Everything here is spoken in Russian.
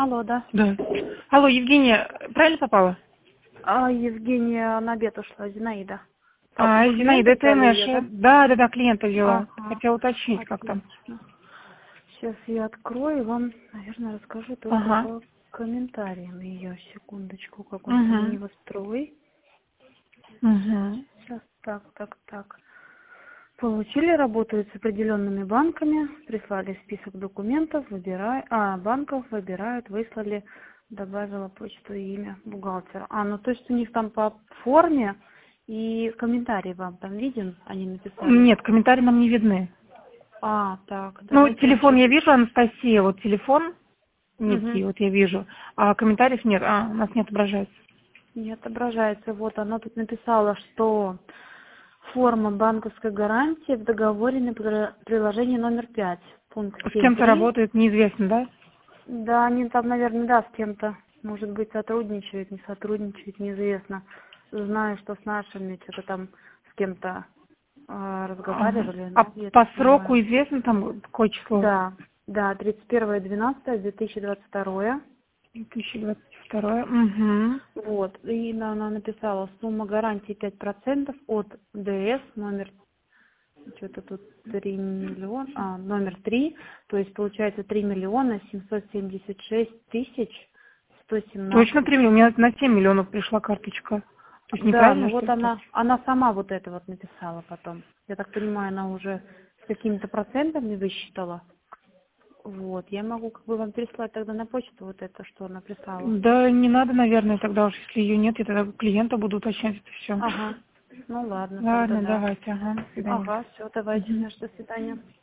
Алло, да. Да. Алло, Евгения, правильно попала? Евгения на обед ушла, Зинаида. Вы Зинаида, клиента это взяли ее, Наша. да? Да, клиента взяла. Ага, Хотела уточнить, как там. отлично. Сейчас я открою и вам, наверное, расскажу только Ага. по комментариям ее. Секундочку, как он там Угу. не вострой. Угу. Сейчас, так. Получили, работают с определенными банками, прислали список документов, банков, выбирают, выслали, добавила почту и имя бухгалтера. Ну то есть у них там по форме и комментарий вам там виден, они написали. Нет, комментарии нам не видны. Так, Ну, давайте я телефон сейчас... я вижу, Анастасия, вот телефон Угу. некий, вот я вижу, а комментариев нет, у нас не отображается. Не отображается. Вот она тут написала, что форма банковской гарантии в договоре на приложении номер 5, пункт С кем-то 7.3. работает, неизвестно, да? Да, они там, наверное, да, с кем-то, может быть, сотрудничают, не сотрудничают, неизвестно. Знаю, что с нашими что-то там с кем-то Ага. разговаривали, А ну, я по так сроку понимаю. известно там какое число? Да, 31.12.2022. 2022. Угу. Вот, и она написала, сумма гарантии 5% от ДС номер, что-то тут 3 миллиона, номер 3, то есть получается 3 776 Точно 3 117. миллиона. У меня на 7 миллионов пришла карточка. То есть Да, ну неправильно, вот что ли, так? она сама вот это вот написала потом. Я так понимаю, она уже с какими-то процентами высчитала. Вот, я могу как бы вам переслать тогда на почту вот это, что она писала. Да не надо, наверное, тогда уж, если ее нет, я тогда у клиента буду уточнять это все. Ага, ну ладно, тогда Ладно, да. давайте, ага, до свидания. Ага, все, давайте, Мгм. до свидания.